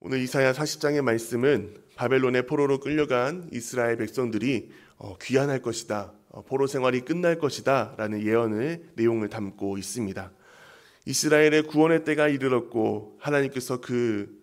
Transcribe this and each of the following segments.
오늘 이사야 40장의 말씀은 바벨론의 포로로 끌려간 이스라엘 백성들이 귀환할 것이다, 포로 생활이 끝날 것이다 라는 예언의 내용을 담고 있습니다. 이스라엘의 구원의 때가 이르렀고 하나님께서 그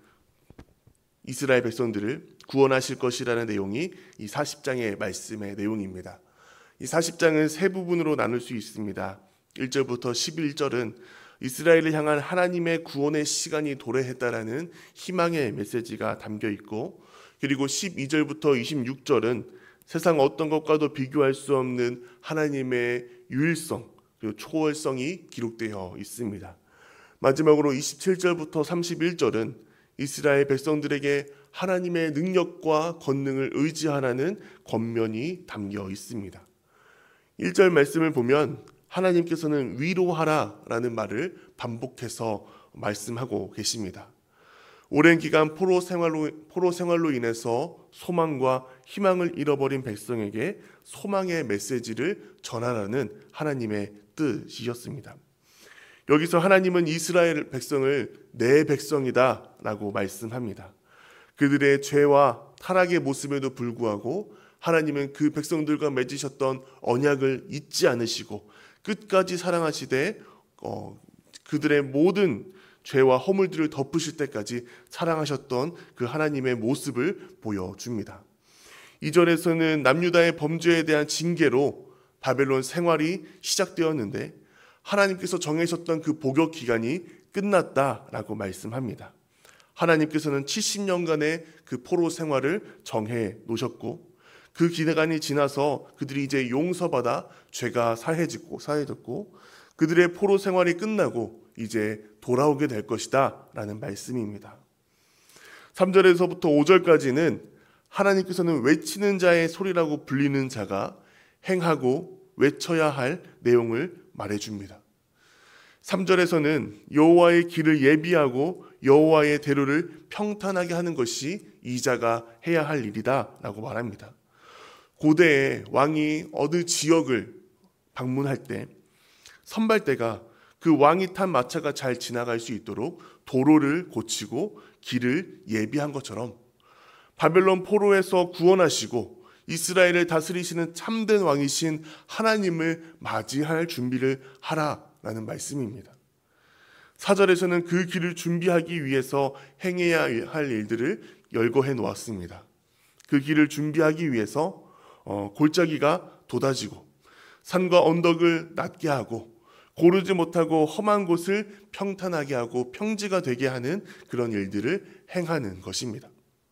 이스라엘 백성들을 구원하실 것이라는 내용이 이 40장의 말씀의 내용입니다. 이 40장은 세 부분으로 나눌 수 있습니다. 1절부터 11절은 이스라엘을 향한 하나님의 구원의 시간이 도래했다라는 희망의 메시지가 담겨 있고, 그리고 12절부터 26절은 세상 어떤 것과도 비교할 수 없는 하나님의 유일성 그리고 초월성이 기록되어 있습니다. 마지막으로 27절부터 31절은 이스라엘 백성들에게 하나님의 능력과 권능을 의지하라는 권면이 담겨 있습니다. 1절 말씀을 보면 하나님께서는 위로하라라는 말을 반복해서 말씀하고 계십니다. 오랜 기간 포로 생활로 인해서 소망과 희망을 잃어버린 백성에게 소망의 메시지를 전하라는 하나님의 뜻이었습니다. 여기서 하나님은 이스라엘 백성을 내 백성이다 라고 말씀합니다. 그들의 죄와 타락의 모습에도 불구하고 하나님은 그 백성들과 맺으셨던 언약을 잊지 않으시고 끝까지 사랑하시되 그들의 모든 죄와 허물들을 덮으실 때까지 사랑하셨던 그 하나님의 모습을 보여줍니다. 2절에서는 남유다의 범죄에 대한 징계로 바벨론 생활이 시작되었는데 하나님께서 정하셨던 그 복역 기간이 끝났다라고 말씀합니다. 하나님께서는 70년간의 그 포로 생활을 정해 놓으셨고 그 기간이 지나서 그들이 이제 용서받아 죄가 사해졌고 그들의 포로 생활이 끝나고 이제 돌아오게 될 것이다 라는 말씀입니다. 3절에서부터 5절까지는 하나님께서는 외치는 자의 소리라고 불리는 자가 행하고 외쳐야 할 내용을 말해줍니다. 3절에서는 여호와의 길을 예비하고 여호와의 대로를 평탄하게 하는 것이 이 자가 해야 할 일이다 라고 말합니다. 고대에 왕이 어느 지역을 방문할 때 선발대가 그 왕이 탄 마차가 잘 지나갈 수 있도록 도로를 고치고 길을 예비한 것처럼 바벨론 포로에서 구원하시고 이스라엘을 다스리시는 참된 왕이신 하나님을 맞이할 준비를 하라라는 말씀입니다. 4절에서는 그 길을 준비하기 위해서 행해야 할 일들을 열거해 놓았습니다. 그 길을 준비하기 위해서 골짜기가 돋아지고 산과 언덕을 낮게 하고 고르지 못하고 험한 곳을 평탄하게 하고 평지가 되게 하는 그런 일들을 행하는 것입니다.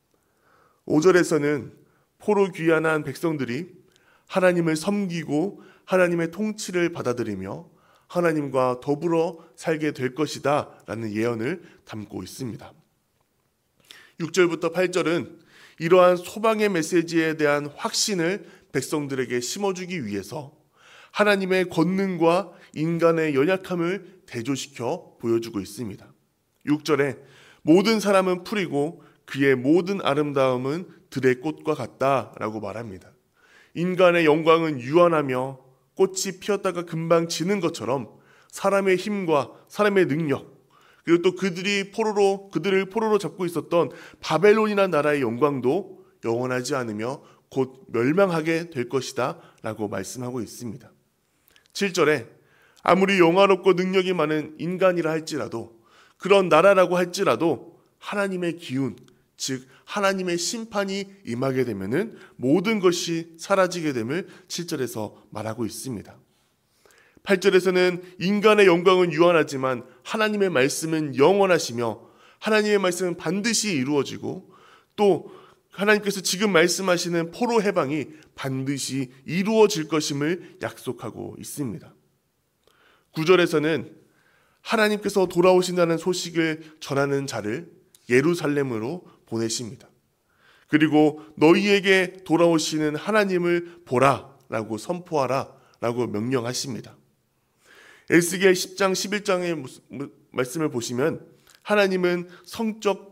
5절에서는 포로 귀환한 백성들이 하나님을 섬기고 하나님의 통치를 받아들이며 하나님과 더불어 살게 될 것이다 라는 예언을 담고 있습니다. 6절부터 8절은 이러한 소망의 메시지에 대한 확신을 백성들에게 심어주기 위해서 하나님의 권능과 인간의 연약함을 대조시켜 보여주고 있습니다. 6절에 모든 사람은 풀이고 그의 모든 아름다움은 들의 꽃과 같다라고 말합니다. 인간의 영광은 유한하며 꽃이 피었다가 금방 지는 것처럼 사람의 힘과 사람의 능력 그리고 또 그들을 포로로 잡고 있었던 바벨론이라는 나라의 영광도 영원하지 않으며 곧 멸망하게 될 것이다 라고 말씀하고 있습니다. 7절에 아무리 영화롭고 능력이 많은 인간이라 할지라도 그런 나라라고 할지라도 하나님의 기운 즉 하나님의 심판이 임하게 되면은 모든 것이 사라지게 됨을 7절에서 말하고 있습니다. 8절에서는 인간의 영광은 유한하지만 하나님의 말씀은 영원하시며 하나님의 말씀은 반드시 이루어지고 또 하나님께서 지금 말씀하시는 포로 해방이 반드시 이루어질 것임을 약속하고 있습니다. 9절에서는 하나님께서 돌아오신다는 소식을 전하는 자를 예루살렘으로 보내십니다. 그리고 너희에게 돌아오시는 하나님을 보라 라고 선포하라 라고 명령하십니다. 에스겔 10장 11장의 말씀을 보시면 하나님은 성전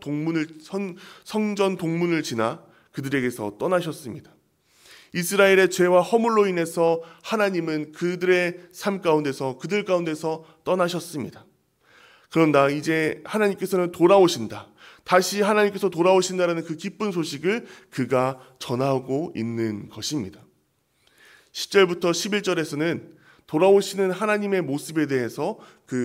동문을 지나 그들에게서 떠나셨습니다. 이스라엘의 죄와 허물로 인해서 하나님은 그들의 삶 가운데서 그들 가운데서 떠나셨습니다. 그런다 이제 하나님께서는 돌아오신다. 다시 하나님께서 돌아오신다는 그 기쁜 소식을 그가 전하고 있는 것입니다. 10절부터 11절에서는 돌아오시는 하나님의 모습에 대해서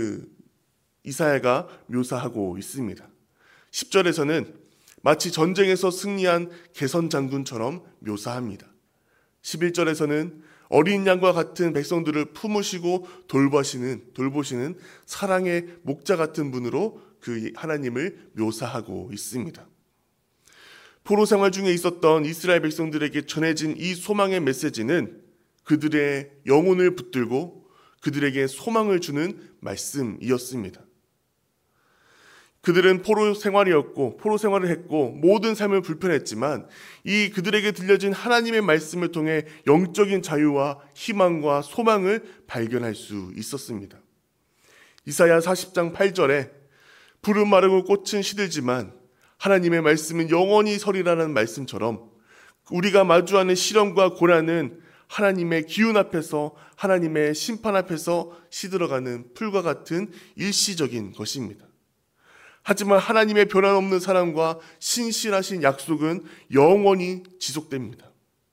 이사야가 묘사하고 있습니다. 10절에서는 마치 전쟁에서 승리한 개선 장군처럼 묘사합니다. 11절에서는 어린 양과 같은 백성들을 품으시고 돌보시는 사랑의 목자 같은 분으로 그 하나님을 묘사하고 있습니다. 포로 생활 중에 있었던 이스라엘 백성들에게 전해진 이 소망의 메시지는 그들의 영혼을 붙들고 그들에게 소망을 주는 말씀이었습니다. 그들은 포로 생활을 했고 모든 삶을 불편했지만 이 그들에게 들려진 하나님의 말씀을 통해 영적인 자유와 희망과 소망을 발견할 수 있었습니다. 이사야 40장 8절에 푸른 마르고 꽃은 시들지만 하나님의 말씀은 영원히 서리라는 말씀처럼 우리가 마주하는 시련과 고난은 하나님의 기운 앞에서 하나님의 심판 앞에서 시들어가는 풀과 같은 일시적인 것입니다. 하지만 하나님의 변함없는 사랑과 신실하신 약속은 영원히 지속됩니다.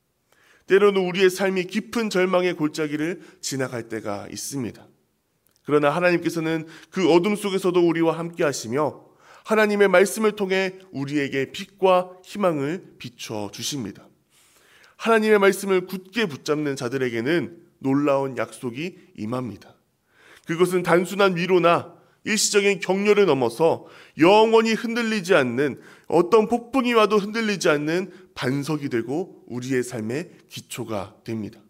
때로는 우리의 삶이 깊은 절망의 골짜기를 지나갈 때가 있습니다. 그러나 하나님께서는 그 어둠 속에서도 우리와 함께 하시며 하나님의 말씀을 통해 우리에게 빛과 희망을 비춰 주십니다. 하나님의 말씀을 굳게 붙잡는 자들에게는 놀라운 약속이 임합니다. 그것은 단순한 위로나 일시적인 격려를 넘어서 영원히 흔들리지 않는, 어떤 폭풍이 와도 흔들리지 않는 반석이 되고 우리의 삶의 기초가 됩니다.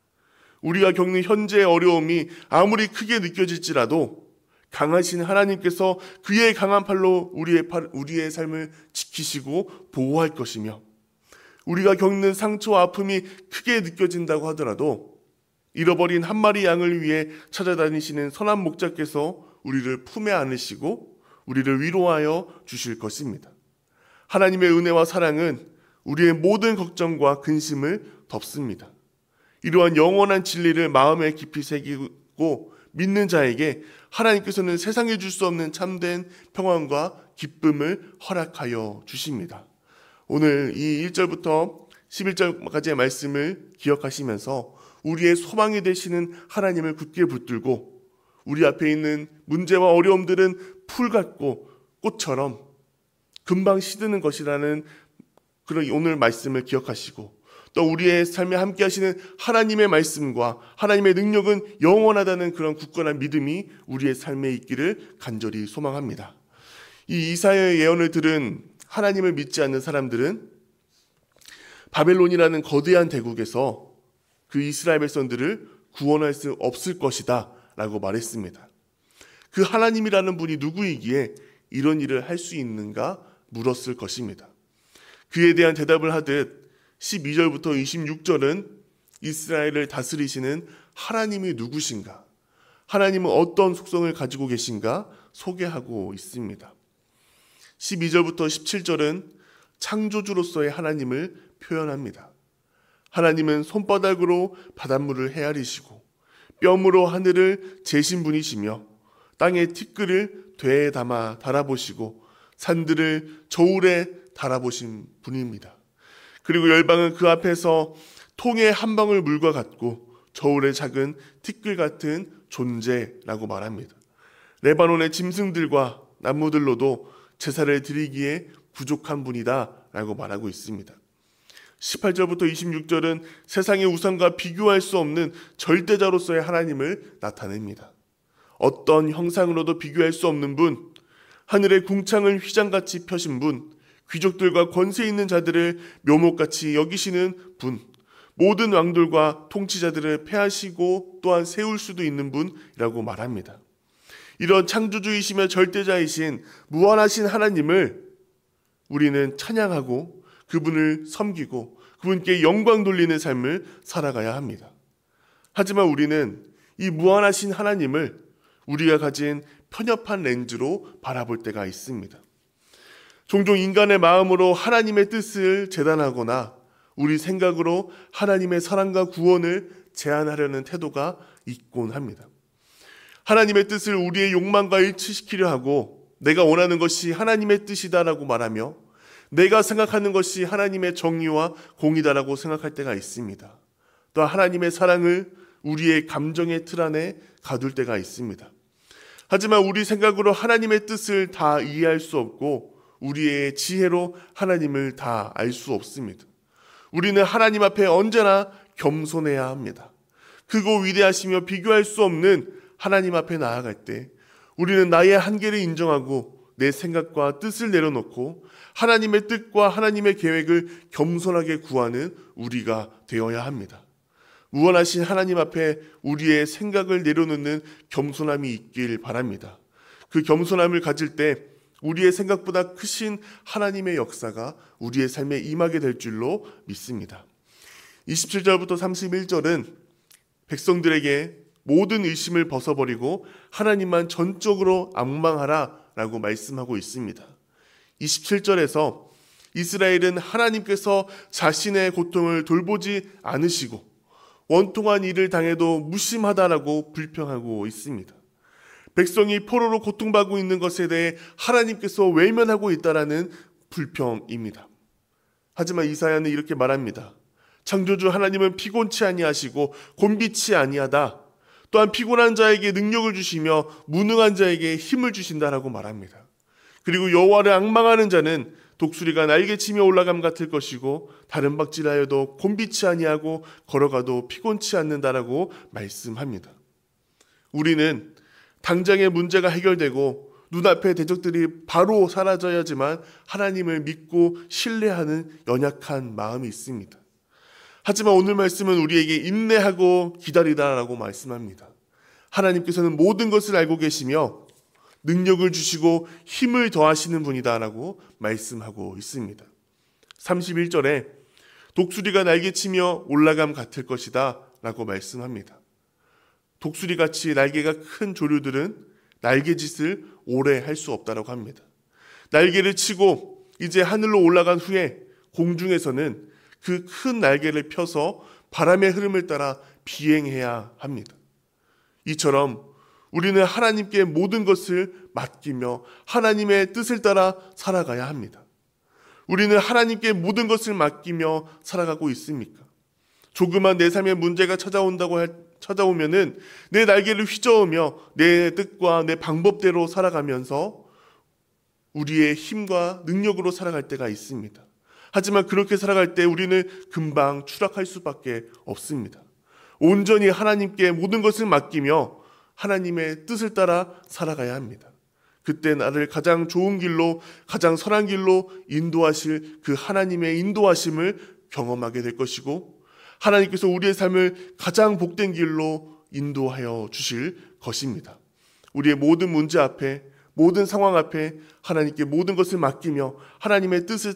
우리가 겪는 현재의 어려움이 아무리 크게 느껴질지라도 강하신 하나님께서 그의 강한 팔로 우리의 삶을 지키시고 보호할 것이며, 우리가 겪는 상처와 아픔이 크게 느껴진다고 하더라도 잃어버린 한 마리 양을 위해 찾아다니시는 선한 목자께서 우리를 품에 안으시고 우리를 위로하여 주실 것입니다. 하나님의 은혜와 사랑은 우리의 모든 걱정과 근심을 덮습니다. 이러한 영원한 진리를 마음에 깊이 새기고 믿는 자에게 하나님께서는 세상에 줄 수 없는 참된 평안과 기쁨을 허락하여 주십니다. 오늘 이 1절부터 11절까지의 말씀을 기억하시면서 우리의 소망이 되시는 하나님을 굳게 붙들고 우리 앞에 있는 문제와 어려움들은 풀 같고 꽃처럼 금방 시드는 것이라는 그런 오늘 말씀을 기억하시고, 또 우리의 삶에 함께 하시는 하나님의 말씀과 하나님의 능력은 영원하다는 그런 굳건한 믿음이 우리의 삶에 있기를 간절히 소망합니다. 이 이사야의 예언을 들은 하나님을 믿지 않는 사람들은 바벨론이라는 거대한 대국에서 그 이스라엘 백성들을 구원할 수 없을 것이다 라고 말했습니다. 그 하나님이라는 분이 누구이기에 이런 일을 할 수 있는가 물었을 것입니다. 그에 대한 대답을 하듯 12절부터 26절은 이스라엘을 다스리시는 하나님이 누구신가, 하나님은 어떤 속성을 가지고 계신가 소개하고 있습니다. 12절부터 17절은 창조주로서의 하나님을 표현합니다. 하나님은 손바닥으로 바닷물을 헤아리시고 뼘으로 하늘을 재신 분이시며 땅의 티끌을 되에 담아 달아보시고 산들을 저울에 달아보신 분입니다. 그리고 열방은 그 앞에서 통의 한 방울 물과 같고 저울의 작은 티끌 같은 존재라고 말합니다. 레바논의 짐승들과 나무들로도 제사를 드리기에 부족한 분이다 라고 말하고 있습니다. 18절부터 26절은 세상의 우상과 비교할 수 없는 절대자로서의 하나님을 나타냅니다. 어떤 형상으로도 비교할 수 없는 분, 하늘의 궁창을 휘장같이 펴신 분, 귀족들과 권세 있는 자들을 묘목같이 여기시는 분, 모든 왕들과 통치자들을 패하시고 또한 세울 수도 있는 분이라고 말합니다. 이런 창조주이시며 절대자이신 무한하신 하나님을 우리는 찬양하고 그분을 섬기고 그분께 영광 돌리는 삶을 살아가야 합니다. 하지만 우리는 이 무한하신 하나님을 우리가 가진 편협한 렌즈로 바라볼 때가 있습니다. 종종 인간의 마음으로 하나님의 뜻을 재단하거나 우리 생각으로 하나님의 사랑과 구원을 제한하려는 태도가 있곤 합니다. 하나님의 뜻을 우리의 욕망과 일치시키려 하고 내가 원하는 것이 하나님의 뜻이다라고 말하며 내가 생각하는 것이 하나님의 정의와 공의다라고 생각할 때가 있습니다. 또 하나님의 사랑을 우리의 감정의 틀 안에 가둘 때가 있습니다. 하지만 우리 생각으로 하나님의 뜻을 다 이해할 수 없고 우리의 지혜로 하나님을 다 알 수 없습니다. 우리는 하나님 앞에 언제나 겸손해야 합니다. 크고 위대하시며 비교할 수 없는 하나님 앞에 나아갈 때 우리는 나의 한계를 인정하고 내 생각과 뜻을 내려놓고 하나님의 뜻과 하나님의 계획을 겸손하게 구하는 우리가 되어야 합니다. 무한하신 하나님 앞에 우리의 생각을 내려놓는 겸손함이 있길 바랍니다. 그 겸손함을 가질 때 우리의 생각보다 크신 하나님의 역사가 우리의 삶에 임하게 될 줄로 믿습니다. 27절부터 31절은 백성들에게 모든 의심을 벗어버리고 하나님만 전적으로 앙망하라 라고 말씀하고 있습니다. 27절에서 이스라엘은 하나님께서 자신의 고통을 돌보지 않으시고 원통한 일을 당해도 무심하다라고 불평하고 있습니다. 백성이 포로로 고통받고 있는 것에 대해 하나님께서 외면하고 있다라는 불평입니다. 하지만 이사야는 이렇게 말합니다. 창조주 하나님은 피곤치 아니하시고 곤비치 아니하다. 또한 피곤한 자에게 능력을 주시며 무능한 자에게 힘을 주신다라고 말합니다. 그리고 여호와를 앙망하는 자는 독수리가 날개치며 올라감 같을 것이고 다른 박질하여도 곤비치 아니하고 걸어가도 피곤치 않는다라고 말씀합니다. 우리는 당장의 문제가 해결되고 눈앞의 대적들이 바로 사라져야지만 하나님을 믿고 신뢰하는 연약한 마음이 있습니다. 하지만 오늘 말씀은 우리에게 인내하고 기다리다라고 말씀합니다. 하나님께서는 모든 것을 알고 계시며 능력을 주시고 힘을 더하시는 분이다라고 말씀하고 있습니다. 31절에 독수리가 날개치며 올라감 같을 것이다 라고 말씀합니다. 독수리같이 날개가 큰 조류들은 날개짓을 오래 할 수 없다라고 합니다. 날개를 치고 이제 하늘로 올라간 후에 공중에서는 그 큰 날개를 펴서 바람의 흐름을 따라 비행해야 합니다. 이처럼 우리는 하나님께 모든 것을 맡기며 하나님의 뜻을 따라 살아가야 합니다. 우리는 하나님께 모든 것을 맡기며 살아가고 있습니까? 조그만 내 삶에 문제가 찾아오면은 내 날개를 휘저으며 내 뜻과 내 방법대로 살아가면서 우리의 힘과 능력으로 살아갈 때가 있습니다. 하지만 그렇게 살아갈 때 우리는 금방 추락할 수밖에 없습니다. 온전히 하나님께 모든 것을 맡기며 하나님의 뜻을 따라 살아가야 합니다. 그때 나를 가장 좋은 길로, 가장 선한 길로 인도하실 그 하나님의 인도하심을 경험하게 될 것이고 하나님께서 우리의 삶을 가장 복된 길로 인도하여 주실 것입니다. 우리의 모든 문제 앞에, 모든 상황 앞에 하나님께 모든 것을 맡기며 하나님의 뜻을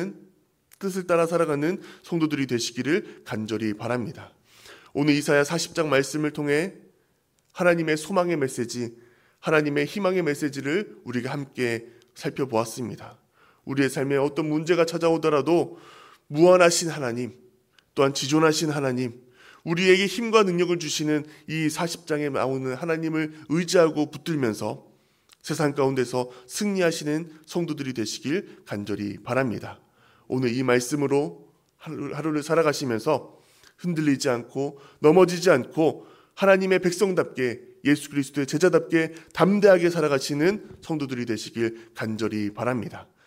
따라 살아가는 성도들이 되시기를 간절히 바랍니다. 오늘 이사야 40장 말씀을 통해 하나님의 소망의 메시지, 하나님의 희망의 메시지를 우리가 함께 살펴보았습니다. 우리의 삶에 어떤 문제가 찾아오더라도 무한하신 하나님, 또한 지존하신 하나님, 우리에게 힘과 능력을 주시는 이 40장에 나오는 하나님을 의지하고 붙들면서 세상 가운데서 승리하시는 성도들이 되시길 간절히 바랍니다. 오늘 이 말씀으로 하루를 살아가시면서 흔들리지 않고 넘어지지 않고 하나님의 백성답게 예수 그리스도의 제자답게 담대하게 살아가시는 성도들이 되시길 간절히 바랍니다.